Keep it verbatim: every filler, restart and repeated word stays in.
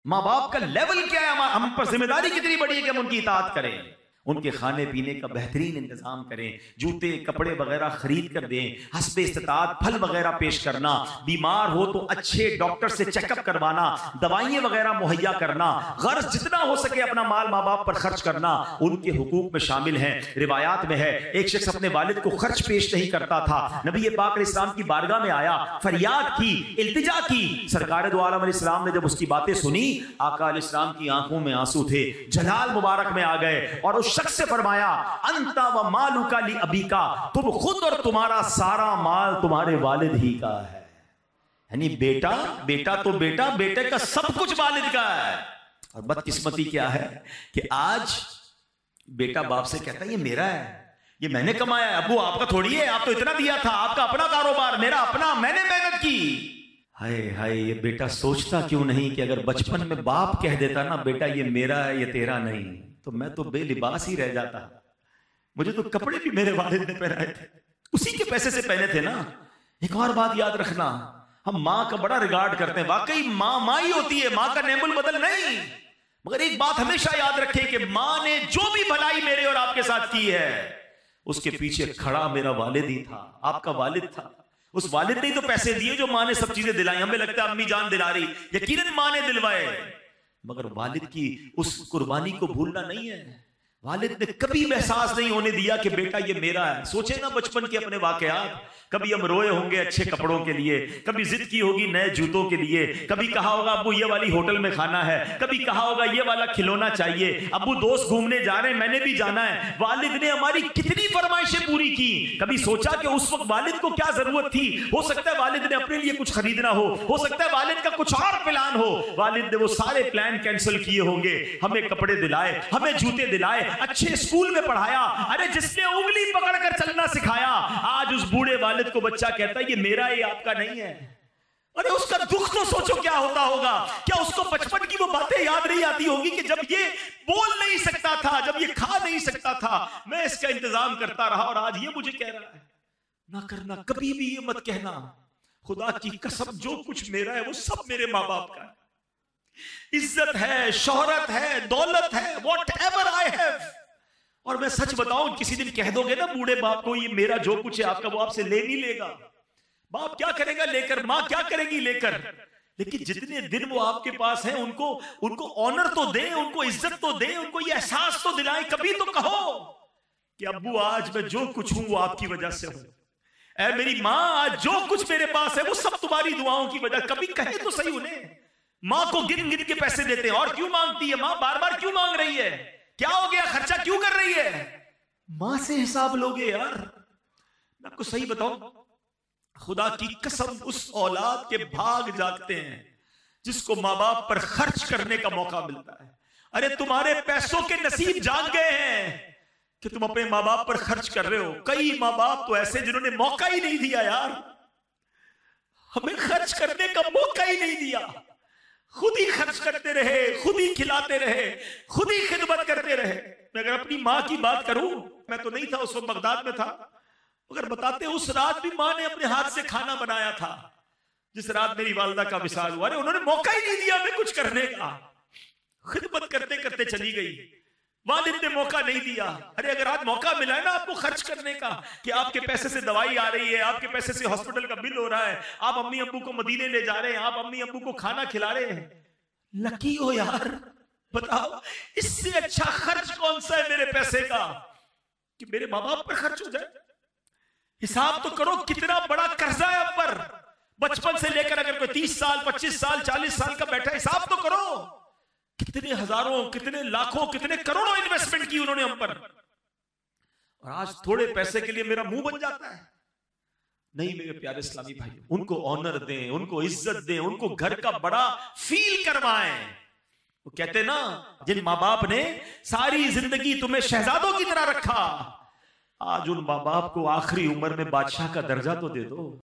ماں باپ کا لیول کیا ہے، ہم پر ذمہ داری کتنی بڑی ہے کہ ہم ان کی اطاعت کریں، ان کے کھانے پینے کا بہترین انتظام کریں، جوتے کپڑے وغیرہ خرید کر دیں، حسب استطاعت پھل وغیرہ پیش کرنا، بیمار ہو تو اچھے ڈاکٹر سے چیک اپ کروانا، دوائیں وغیرہ مہیا کرنا، غرض جتنا ہو سکے اپنا مال ماں باپ پر خرچ کرنا ان کے حقوق میں شامل ہیں۔ روایات میں ہے ایک شخص اپنے والد کو خرچ پیش نہیں کرتا تھا، نبی پاک علیہ السلام کی بارگاہ میں آیا، فریاد کی، التجا کی، سرکار دو عالم علیہ السلام نے جب اس کی باتیں سنی، آقا علیہ السلام کی آنکھوں میں آنسو تھے، جلال مبارک میں آ گئے اور اس شخص سے فرمایا انتا و مالک لی ابیکا، تم خود اور تمہارا سارا مال تمہارے والد ہی کا ہے۔ یعنی بیٹا بیٹا تو بیٹا، بیٹے کا سب کچھ والد کا ہے۔ اور بدقسمتی کیا ہے کہ آج بیٹا باپ سے کہتا ہے یہ میرا ہے، یہ میں نے کمایا ہے، ابو آپ کا تھوڑی ہے، آپ تو اتنا دیا تھا، آپ کا اپنا کاروبار، میرا اپنا، میں نے محنت کی۔ ہائے ہائے، یہ بیٹا سوچتا کیوں نہیں کہ اگر بچپن میں باپ کہہ دیتا نا بیٹا یہ میرا ہے یہ تیرا نہیں، تو میں تو بے لباس ہی رہ جاتا، مجھے تو کپڑے بھی میرے والد نے پہنائے تھے، اسی کے پیسے سے پہنے تھے نا۔ ایک اور بات یاد رکھنا، ہم ماں کا بڑا ریگارڈ کرتے ہیں، واقعی ماں ماں ہی ہوتی ہے، ماں کا نعم البدل نہیں، مگر ایک بات ہمیشہ یاد رکھیں کہ ماں نے جو بھی بھلائی میرے اور آپ کے ساتھ کی ہے اس کے پیچھے کھڑا میرا والد ہی تھا، آپ کا والد تھا۔ اس والد نے تو پیسے دیے جو ماں نے سب چیزیں دلائی، ہمیں لگتا ہے امی جان دلا رہی، یقیناً ماں نے دلوائے، مگر والد کی اس قربانی کو بھولنا نہیں ہے۔ والد نے کبھی احساس نہیں ہونے دیا کہ بیٹا یہ میرا ہے۔ سوچے نا بچپن کے اپنے واقعات، کبھی ہم روئے ہوں گے اچھے کپڑوں کے لیے، کبھی ضد کی ہوگی نئے جوتوں کے لیے، کبھی کہا ہوگا ابو یہ والی ہوٹل میں کھانا ہے، کبھی کہا ہوگا یہ والا کھلونا چاہیے، ابو دوست گھومنے جا رہے ہیں میں نے بھی جانا ہے۔ والد نے ہماری کتنی فرمائشیں پوری کی، کبھی سوچا کہ اس وقت والد کو کیا ضرورت تھی؟ ہو سکتا ہے والد نے اپنے لیے کچھ خریدنا ہو، ہو سکتا ہے والد کا کچھ اور پلان ہو، والد نے وہ سارے پلان کینسل کیے ہوں گے، ہمیں کپڑے دلائے، ہمیں جوتے دلائے، اچھے اسکول میں پڑھایا، ارے جس نے انگلی پکڑ کر چلنا سکھایا، آج اس بوڑھے والد کو بچہ کہتا ہے یہ میرا ہے یہ آپ کا نہیں ہے۔ ارے اس کا دکھ تو سوچو کیا ہوتا ہوگا، کیا اس کو بچپن کی وہ باتیں یاد نہیں آتی ہوگی کہ جب یہ بول نہیں سکتا تھا، جب یہ کھا نہیں سکتا تھا، میں اس کا انتظام کرتا رہا اور آج یہ مجھے کہہ رہا ہے۔ نہ کرنا، کبھی بھی یہ مت کہنا خدا کی قسم جو کچھ میرا ہے وہ سب میرے ماں باپ کا ہے، عزت ہے، شہرت ہے، دولت ہے، واٹ ایور آئی ہیو۔ اور میں سچ بتاؤں کسی دن کہہ دو گے نا بوڑھے باپ کو یہ میرا جو کچھ ہے آپ کا، وہ آپ سے لے نہیں لے گا۔ باپ کیا کرے گا لے کر، ماں کیا کرے گی لے کر، لیکن جتنے دن وہ آپ کے پاس ہیں ان کو ان کو آنر تو دیں، ان کو عزت تو دیں، ان کو یہ احساس تو دلائیں، کبھی تو کہو کہ ابو آج میں جو کچھ ہوں وہ آپ کی وجہ سے ہوں، اے میری ماں آج جو کچھ میرے پاس ہے وہ سب تمہاری دعاؤں کی وجہ۔ کبھی کہے تو صحیح انہیں، ماں کو گن گن کے پیسے دیتے ہیں، اور کیوں مانگتی ہے ماں، بار بار کیوں مانگ رہی ہے، کیا ہو گیا، خرچہ کیوں کر رہی ہے؟ ماں سے حساب لوگے یار۔ میں آپ کو صحیح بتاؤں، خدا کی قسم اس اولاد کے بھاگ جاگتے ہیں جس کو ماں باپ پر خرچ کرنے کا موقع ملتا ہے۔ ارے تمہارے پیسوں کے نصیب جاگ گئے ہیں کہ تم اپنے ماں باپ پر خرچ کر رہے ہو۔ کئی ماں باپ تو ایسے جنہوں نے موقع ہی نہیں دیا یار، ہمیں خرچ کرنے کا موقع ہی نہیں دیا، خود ہی خرچ کرتے رہے، خود ہی کھلاتے رہے، خود ہی خدمت کرتے رہے۔ میں اگر اپنی ماں کی بات کروں، میں تو نہیں تھا اس وقت، بغداد میں تھا، اگر بتاتے اس رات بھی ماں نے اپنے ہاتھ سے کھانا بنایا تھا جس رات میری والدہ کا وصال ہوا۔ ارے انہوں نے موقع ہی نہیں دیا ہمیں کچھ کرنے کا، خدمت کرتے کرتے چلی گئی، والد نے موقع نہیں دیا۔ ارے اگر آج موقع ملا ہے نا آپ کو خرچ کرنے کا، کہ آپ کے پیسے سے دوائی آ رہی ہے، آپ کے پیسے سے ہاسپٹل کا بل ہو رہا ہے، آپ امی ابو کو مدینے لے جا رہے ہیں، آپ امی ابو کو کھانا کھلا رہے ہیں، لکی ہو یار۔ بتاؤ اس سے اچھا خرچ کون سا ہے میرے پیسے کا کہ میرے ماں باپ پر خرچ ہو جائے؟ حساب تو کرو کتنا بڑا قرضہ ہے اب پر، بچپن سے لے کر اگر کوئی تیس سال پچیس سال چالیس سال کا بیٹھا، حساب تو کرو کتنے ہزاروں کتنے لاکھوں کتنے کروڑوں انویسٹمنٹ کی انہوں نے ہم پر، اور آج تھوڑے پیسے کے لیے میرا منہ بن جاتا ہے۔ نہیں میرے پیارے اسلامی بھائی، ان کو آنر دیں، ان کو عزت دیں، ان کو گھر کا بڑا فیل کروائیں۔ وہ کہتے نا جن ماں باپ نے ساری زندگی تمہیں شہزادوں کی طرح رکھا، آج ان ماں باپ کو آخری عمر میں بادشاہ کا درجہ تو دے دو۔